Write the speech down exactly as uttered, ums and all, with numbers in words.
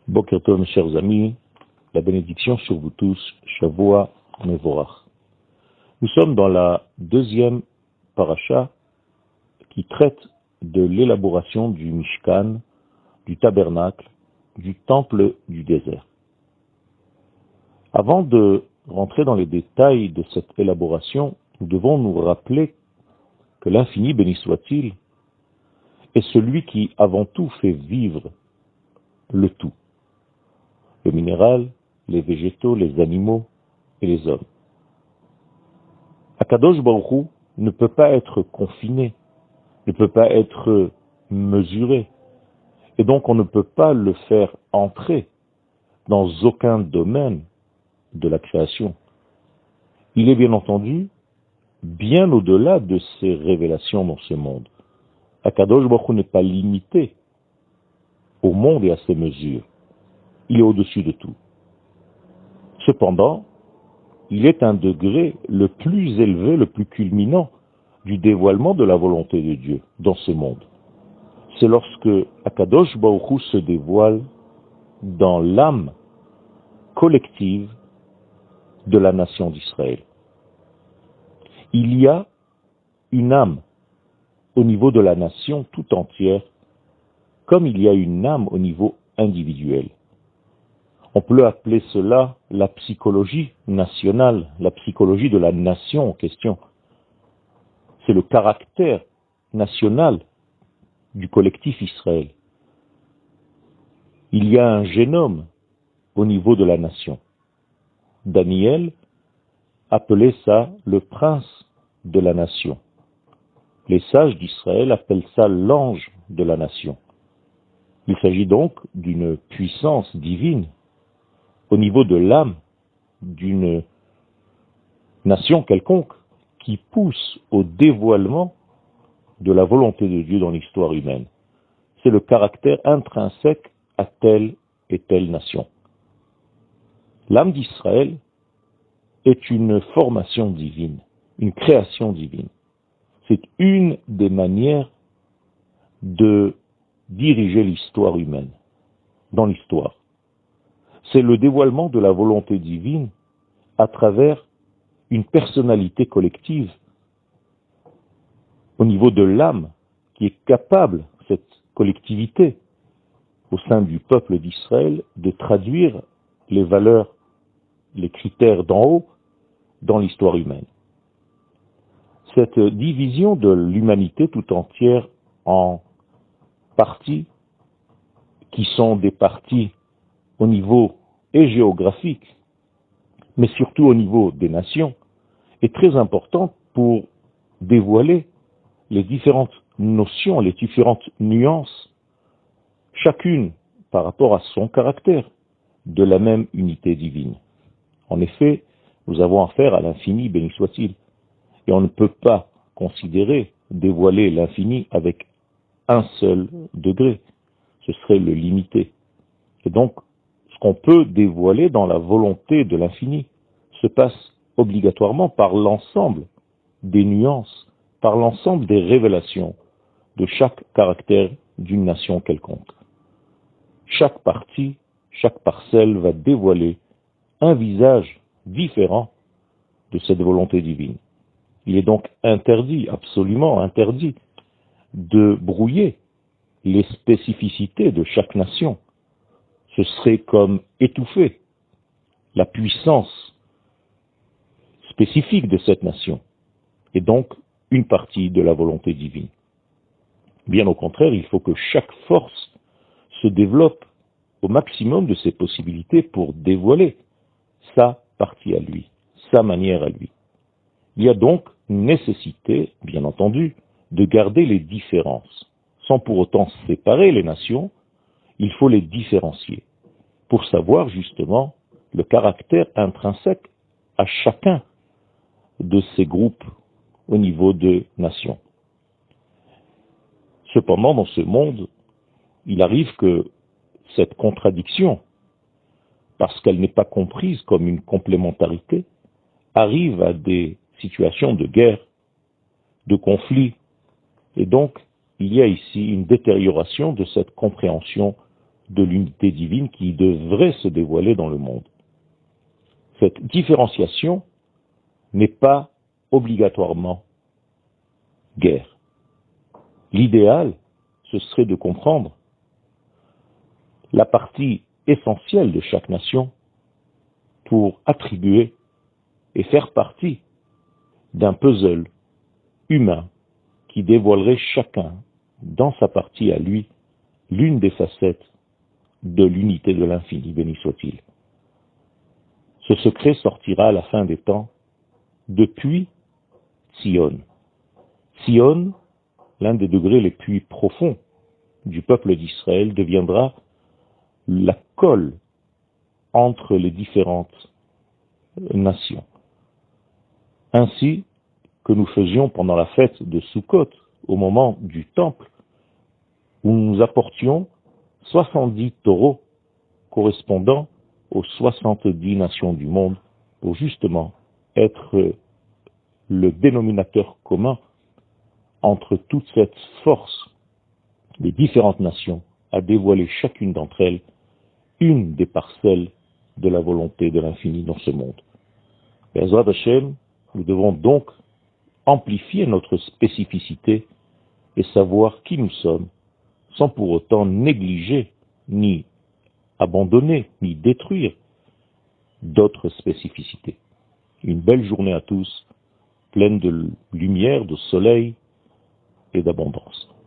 Boker Tov, mes chers amis, la bénédiction sur vous tous, Shavua Mevorach. Nous sommes dans la deuxième paracha qui traite de l'élaboration du Mishkan, du tabernacle, du temple du désert. Avant de rentrer dans les détails de cette élaboration, nous devons nous rappeler que l'infini, béni soit-il, est celui qui avant tout fait vivre le tout. Le minéral, les végétaux, les animaux et les hommes. Akadosh Baruch Hu ne peut pas être confiné, ne peut pas être mesuré, et donc on ne peut pas le faire entrer dans aucun domaine de la création. Il est bien entendu bien au-delà de ces révélations dans ce monde. Akadosh Baruch Hu n'est pas limité au monde et à ses mesures. Il est au-dessus de tout. Cependant, il est un degré le plus élevé, le plus culminant du dévoilement de la volonté de Dieu dans ce monde. C'est lorsque Akadosh Baruch Hu se dévoile dans l'âme collective de la nation d'Israël. Il y a une âme au niveau de la nation tout entière, comme il y a une âme au niveau individuel. On peut appeler cela la psychologie nationale, la psychologie de la nation en question. C'est le caractère national du collectif Israël. Il y a un génome au niveau de la nation. Daniel appelait ça le prince de la nation. Les sages d'Israël appellent ça l'ange de la nation. Il s'agit donc d'une puissance divine au niveau de l'âme d'une nation quelconque qui pousse au dévoilement de la volonté de Dieu dans l'histoire humaine. C'est le caractère intrinsèque à telle et telle nation. L'âme d'Israël est une formation divine, une création divine. C'est une des manières de diriger l'histoire humaine, dans l'histoire. C'est le dévoilement de la volonté divine à travers une personnalité collective au niveau de l'âme qui est capable, cette collectivité, au sein du peuple d'Israël, de traduire les valeurs, les critères d'en haut dans l'histoire humaine. Cette division de l'humanité tout entière en parties qui sont des parties au niveau et géographique, mais surtout au niveau des nations, est très importante pour dévoiler les différentes notions, les différentes nuances, chacune par rapport à son caractère, de la même unité divine. En effet, nous avons affaire à l'infini, béni soit-il, et on ne peut pas considérer, dévoiler l'infini avec un seul degré. Ce serait le limiter. Et donc, ce qu'on peut dévoiler dans la volonté de l'infini se passe obligatoirement par l'ensemble des nuances, par l'ensemble des révélations de chaque caractère d'une nation quelconque. Chaque partie, chaque parcelle va dévoiler un visage différent de cette volonté divine. Il est donc interdit, absolument interdit, de brouiller les spécificités de chaque nation. Ce serait comme étouffer la puissance spécifique de cette nation, et donc une partie de la volonté divine. Bien au contraire, il faut que chaque force se développe au maximum de ses possibilités pour dévoiler sa partie à lui, sa manière à lui. Il y a donc nécessité, bien entendu, de garder les différences. Sans pour autant séparer les nations, il faut les différencier pour savoir justement le caractère intrinsèque à chacun de ces groupes au niveau de nations. Cependant, dans ce monde, il arrive que cette contradiction, parce qu'elle n'est pas comprise comme une complémentarité, arrive à des situations de guerre, de conflit, et donc il y a ici une détérioration de cette compréhension de l'unité divine qui devrait se dévoiler dans le monde. Cette différenciation n'est pas obligatoirement guerre. L'idéal, ce serait de comprendre la partie essentielle de chaque nation pour attribuer et faire partie d'un puzzle humain qui dévoilerait chacun, dans sa partie à lui, l'une des facettes de l'unité de l'infini, béni soit-il. Ce secret sortira à la fin des temps depuis Sion. Sion, l'un des degrés les plus profonds du peuple d'Israël, deviendra la colle entre les différentes nations. Ainsi que nous faisions pendant la fête de Sukkot, au moment du temple, où nous apportions soixante-dix taureaux correspondant aux soixante-dix nations du monde, pour justement être le dénominateur commun entre toute cette force des différentes nations à dévoiler chacune d'entre elles une des parcelles de la volonté de l'infini dans ce monde. Be'ezrat Hashem, nous devons donc amplifier notre spécificité et savoir qui nous sommes, sans pour autant négliger, ni abandonner, ni détruire d'autres spécificités. Une belle journée à tous, pleine de lumière, de soleil et d'abondance.